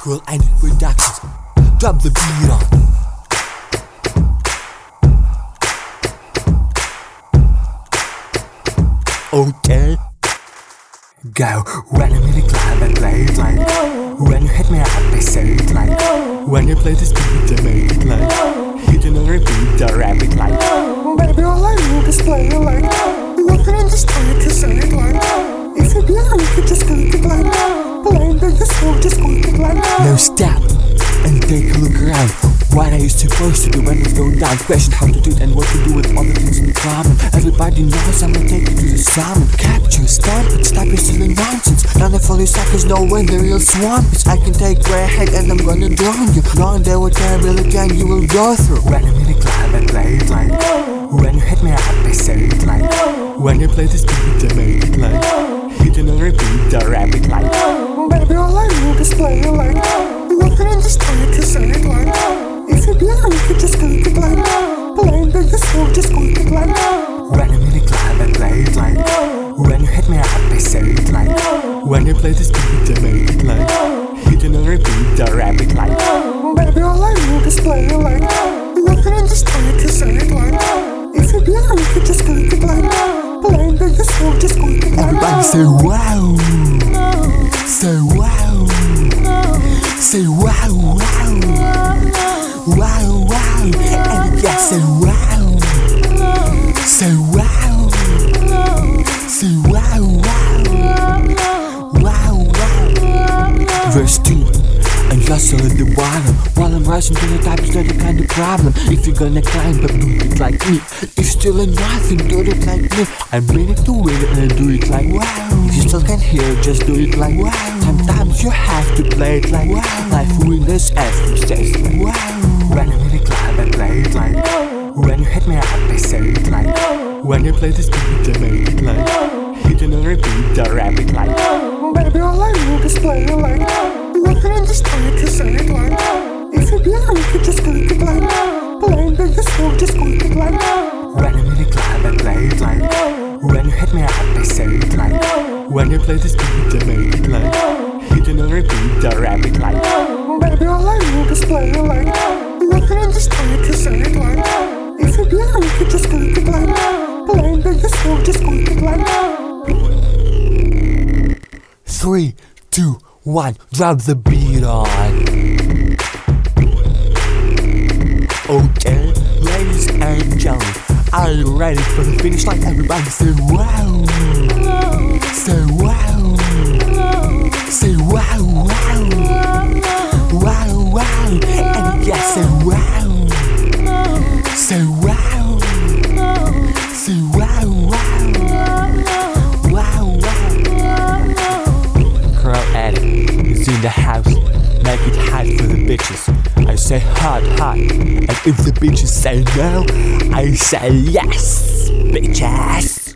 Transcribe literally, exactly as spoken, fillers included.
Cruel and Productions. Drop the beat on. Okay. Go when I'm in the club and play it like. When you hit me up, I say it like. When you play this beat, I make it like. Hit and repeat, I rap it like. Baby, all I need is play it like. Walking on the street, you say it like. If you be like, you just squeak it like. Playing by the soul, just squeak it like. Now stop and take a look around. What are you supposed to do when it's going down? Question how to do it and what to do with all the things in common. Everybody knows I'm gonna take you to the summit. Capture, stamp it, stop your silly nonsense. None of all you suckers know when the real swamp is. I can take way ahead and I'm gonna drown you. Knowing there what terrible again you will go through. When I'm in the club I play it like. When you hit me up I say it like. When you play this beat I make it like. Hit and repeat, I rap it like. Baby, all I need is play it like. Walking on the street, you say it like. If you be like, you just squeak it like. Playing by the soul, just squeak it like. When I'm in the club I play it like. When you hit me up I say it like. When you play this beat I make it like. Hit and repeat, I rap it like. Baby, all I need is play it like. Walking on the street, you say it like. If you be like, you just squeak it like. Playing by the soul, just squeak it like. Everybody say wow. Say wow. Say wow, wow. Wow, wow. And yeah, say wow. Say wow. Say wow, wow. Wow, wow. Verse two. And just at the bottom while I'm rising to the top is not the kind of problem. If you're gonna climb but do it like me, if still ain't nothing, do it like me. I'm ready to win it and I do it like wow. If you still can't hear it, just do it like wow. Sometimes you have to play it like wow. Life winners and stays like wow. When I'm in the club I play it like. When you hit me up I say it like. When you play this beat I make it like. Hit and repeat, I rap it like. Baby, all I need is play it like. Walking on the street, you say it like. If you be like, you just squeak it like. Playing by the soul, just squeak it like. When I'm in the club I play it like. When you hit me up I say it like. When you play this beat I make it like. Hit and repeat, I rap it like. Baby, all I need is play it like. Walking on the street, you say it like. If you be like, you just squeak it like. Playing by the soul, just squeak it like. Three, two, one, drop the beat on. Okay, ladies and gentlemen, are you ready for the finish line? Everybody say wow. Say wow. Say wow, wow. Wow, wow. And yeah, say wow. Say wow. Say wow, wow. Wow, wow. Crow Addict is in the house. Make it hot for the bitches. I say hot, hot. And if the bitches say no, I say yes, bitches.